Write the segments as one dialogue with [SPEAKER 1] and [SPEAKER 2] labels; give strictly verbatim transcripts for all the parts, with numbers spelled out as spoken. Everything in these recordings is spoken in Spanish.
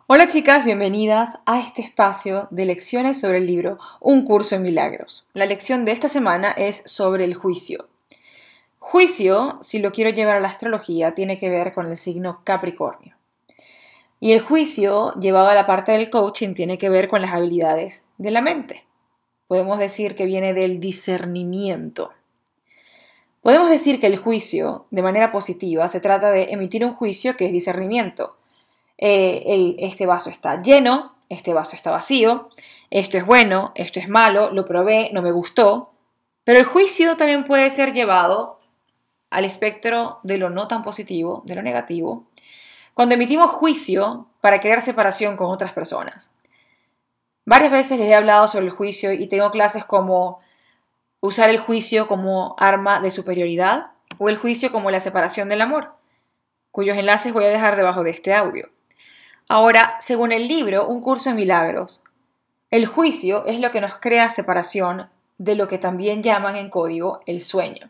[SPEAKER 1] Hola chicas, bienvenidas a este espacio de lecciones sobre el libro Un curso en milagros. La lección de esta semana es sobre el juicio. Juicio, si lo quiero llevar a la astrología, tiene que ver con el signo Capricornio. Y el juicio, llevado a la parte del coaching, tiene que ver con las habilidades de la mente. Podemos decir que viene del discernimiento. Podemos decir que el juicio, de manera positiva, se trata de emitir un juicio que es discernimiento. Eh, el, este vaso está lleno, este vaso está vacío, esto es bueno, esto es malo, lo probé, no me gustó. Pero el juicio también puede ser llevado al espectro de lo no tan positivo, de lo negativo, cuando emitimos juicio para crear separación con otras personas. Varias veces les he hablado sobre el juicio y tengo clases como usar el juicio como arma de superioridad o el juicio como la separación del amor, cuyos enlaces voy a dejar debajo de este audio. Ahora, según el libro Un curso en milagros, el juicio es lo que nos crea separación de lo que también llaman en código el sueño.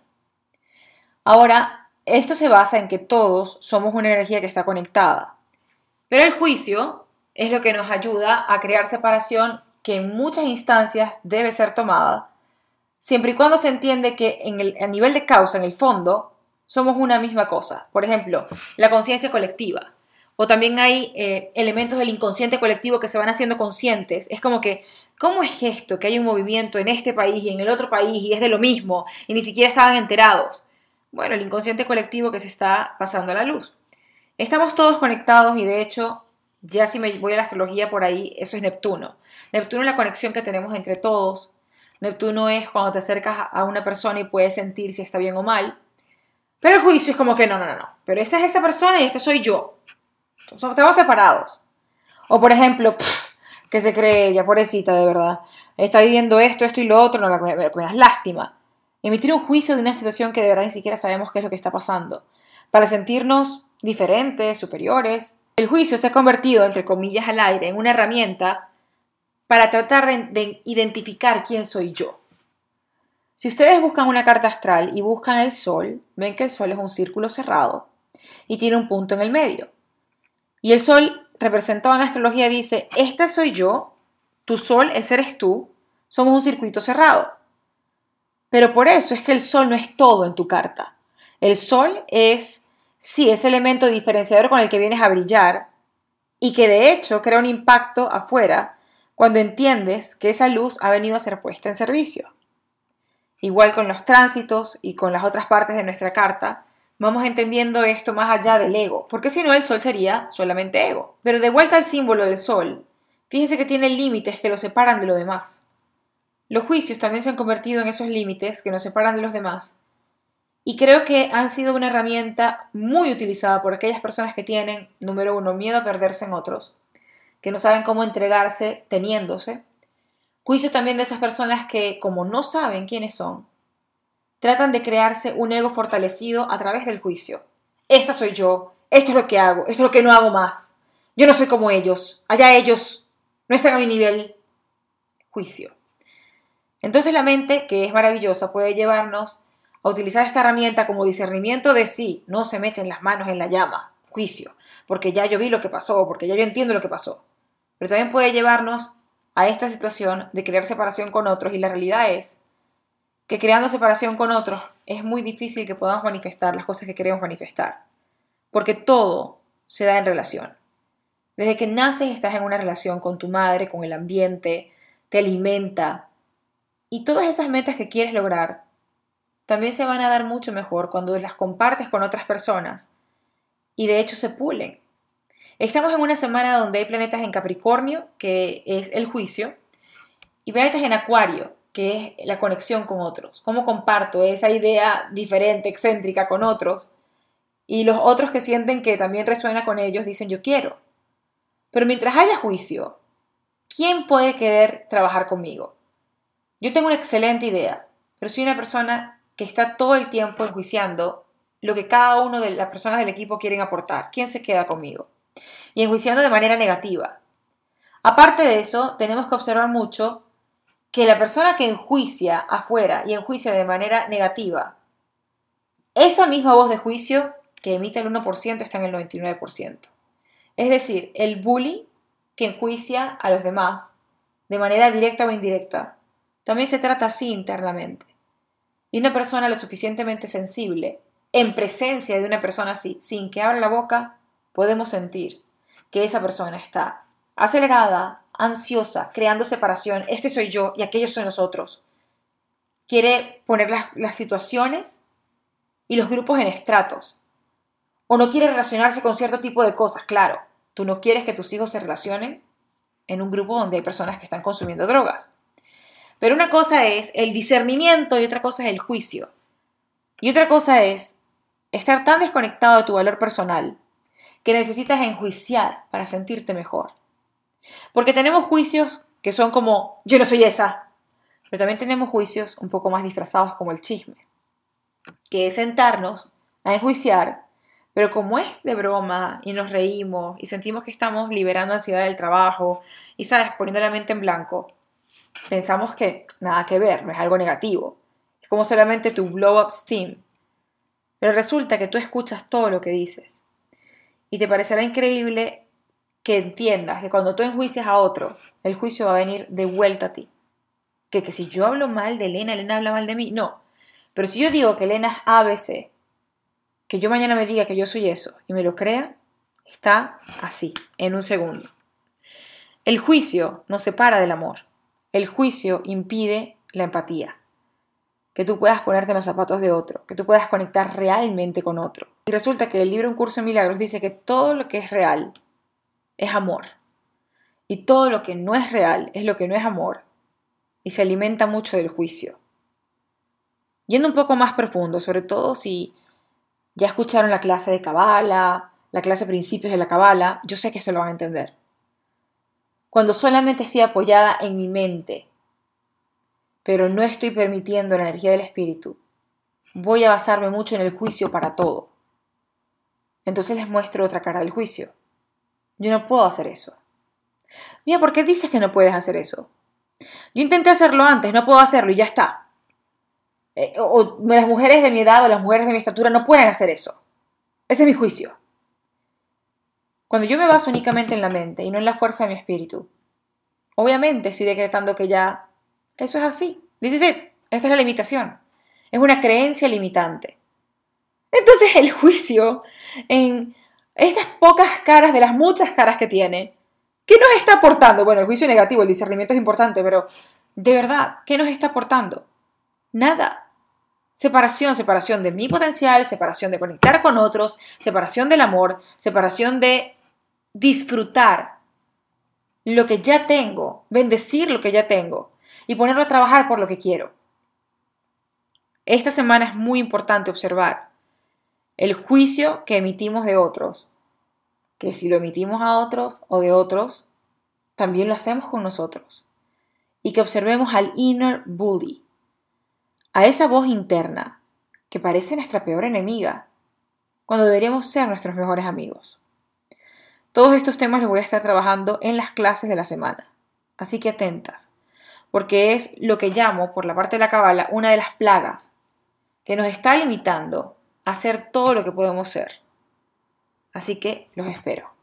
[SPEAKER 1] Ahora, esto se basa en que todos somos una energía que está conectada, pero el juicio es lo que nos ayuda a crear separación que en muchas instancias debe ser tomada, siempre y cuando se entiende que en el, a nivel de causa, en el fondo, somos una misma cosa. Por ejemplo, la conciencia colectiva. O también hay eh, elementos del inconsciente colectivo que se van haciendo conscientes. Es como que, ¿cómo es esto? Que hay un movimiento en este país y en el otro país y es de lo mismo y ni siquiera estaban enterados. Bueno, el inconsciente colectivo que se está pasando a la luz. Estamos todos conectados y de hecho, ya si me voy a la astrología por ahí, eso es Neptuno. Neptuno es la conexión que tenemos entre todos. Neptuno es cuando te acercas a una persona y puedes sentir si está bien o mal. Pero el juicio es como que no, no, no, no. Pero esa es esa persona y esta soy yo. Estamos separados. O por ejemplo, pff, que se cree ella, pobrecita, de verdad. Está viviendo esto, esto y lo otro, no me, me, me das lástima. Emitir un juicio de una situación que de verdad ni siquiera sabemos qué es lo que está pasando. Para sentirnos diferentes, superiores. El juicio se ha convertido, entre comillas al aire, en una herramienta para tratar de, de identificar quién soy yo. Si ustedes buscan una carta astral y buscan el sol, ven que el sol es un círculo cerrado y tiene un punto en el medio. Y el sol, representado en la astrología, dice, este soy yo, tu sol, ese eres tú, somos un circuito cerrado. Pero por eso es que el sol no es todo en tu carta. El sol es, sí, ese elemento diferenciador con el que vienes a brillar y que de hecho crea un impacto afuera cuando entiendes que esa luz ha venido a ser puesta en servicio. Igual con los tránsitos y con las otras partes de nuestra carta, vamos entendiendo esto más allá del ego, porque si no el sol sería solamente ego. Pero de vuelta al símbolo del sol, fíjense que tiene límites que lo separan de lo demás. Los juicios también se han convertido en esos límites que nos separan de los demás. Y creo que han sido una herramienta muy utilizada por aquellas personas que tienen, número uno, miedo a perderse en otros, que no saben cómo entregarse teniéndose. Juicio también de esas personas que, como no saben quiénes son, tratan de crearse un ego fortalecido a través del juicio. Esta soy yo, esto es lo que hago, esto es lo que no hago más. Yo no soy como ellos, allá ellos no están a mi nivel. Juicio. Entonces la mente, que es maravillosa, puede llevarnos a utilizar esta herramienta como discernimiento de sí, no se meten las manos en la llama, juicio, porque ya yo vi lo que pasó, porque ya yo entiendo lo que pasó. Pero también puede llevarnos a esta situación de crear separación con otros y la realidad es que creando separación con otros es muy difícil que podamos manifestar las cosas que queremos manifestar, porque todo se da en relación. Desde que naces estás en una relación con tu madre, con el ambiente, te alimenta, y todas esas metas que quieres lograr también se van a dar mucho mejor cuando las compartes con otras personas y de hecho se pulen. Estamos en una semana donde hay planetas en Capricornio, que es el juicio, y planetas en Acuario, que es la conexión con otros. Cómo comparto esa idea diferente, excéntrica con otros. Y los otros que sienten que también resuena con ellos dicen yo quiero. Pero mientras haya juicio, ¿quién puede querer trabajar conmigo? Yo tengo una excelente idea, pero soy una persona que está todo el tiempo enjuiciando lo que cada uno de las personas del equipo quieren aportar. ¿Quién se queda conmigo? Y enjuiciando de manera negativa. Aparte de eso, tenemos que observar mucho que la persona que enjuicia afuera y enjuicia de manera negativa, esa misma voz de juicio que emite el uno por ciento está en el noventa y nueve por ciento. Es decir, el bully que enjuicia a los demás, de manera directa o indirecta, también se trata así internamente. Y una persona lo suficientemente sensible, en presencia de una persona así, sin que abra la boca, podemos sentir que esa persona está acelerada, ansiosa, creando separación, este soy yo y aquellos son los otros. Quiere poner las, las situaciones y los grupos en estratos. O no quiere relacionarse con cierto tipo de cosas, claro. Tú no quieres que tus hijos se relacionen en un grupo donde hay personas que están consumiendo drogas. Pero una cosa es el discernimiento y otra cosa es el juicio. Y otra cosa es estar tan desconectado de tu valor personal que necesitas enjuiciar para sentirte mejor. Porque tenemos juicios que son como, yo no soy esa. Pero también tenemos juicios un poco más disfrazados como el chisme. Que es sentarnos a enjuiciar, pero como es de broma y nos reímos y sentimos que estamos liberando ansiedad del trabajo y, sabes, poniendo la mente en blanco, pensamos que nada que ver, no es algo negativo. Es como solamente tu blow up steam. Pero resulta que tú escuchas todo lo que dices. Y te parecerá increíble que entiendas que cuando tú enjuicias a otro, el juicio va a venir de vuelta a ti. Que, que si yo hablo mal de Elena, Elena habla mal de mí. No. Pero si yo digo que Elena es A B C, que yo mañana me diga que yo soy eso y me lo crea, está así, en un segundo. El juicio nos separa del amor. El juicio impide la empatía. Que tú puedas ponerte en los zapatos de otro, que tú puedas conectar realmente con otro. Y resulta que el libro Un Curso en Milagros dice que todo lo que es real es amor. Y todo lo que no es real es lo que no es amor. Y se alimenta mucho del juicio. Yendo un poco más profundo, sobre todo si ya escucharon la clase de Kabbalah, la clase de principios de la Kabbalah, yo sé que esto lo van a entender. Cuando solamente estoy apoyada en mi mente, pero no estoy permitiendo la energía del espíritu, voy a basarme mucho en el juicio para todo. Entonces les muestro otra cara del juicio. Yo no puedo hacer eso. Mira, ¿por qué dices que no puedes hacer eso? Yo intenté hacerlo antes, no puedo hacerlo y ya está. Eh, o, o las mujeres de mi edad o las mujeres de mi estatura no pueden hacer eso. Ese es mi juicio. Cuando yo me baso únicamente en la mente y no en la fuerza de mi espíritu, obviamente estoy decretando que ya eso es así. Dice, sí, esta es la limitación. Es una creencia limitante. Entonces el juicio, en estas pocas caras de las muchas caras que tiene, ¿qué nos está aportando? Bueno, el juicio negativo, el discernimiento es importante, pero de verdad, ¿qué nos está aportando? Nada. Separación, separación de mi potencial, separación de conectar con otros, separación del amor, separación de disfrutar lo que ya tengo, bendecir lo que ya tengo y ponerlo a trabajar por lo que quiero. Esta semana es muy importante observar el juicio que emitimos de otros, que si lo emitimos a otros o de otros, también lo hacemos con nosotros. Y que observemos al inner bully, a esa voz interna que parece nuestra peor enemiga, cuando deberíamos ser nuestros mejores amigos. Todos estos temas los voy a estar trabajando en las clases de la semana, así que atentas, porque es lo que llamo, por la parte de la Kabbalah, una de las plagas que nos está limitando a hacer todo lo que podemos ser. Así que los espero.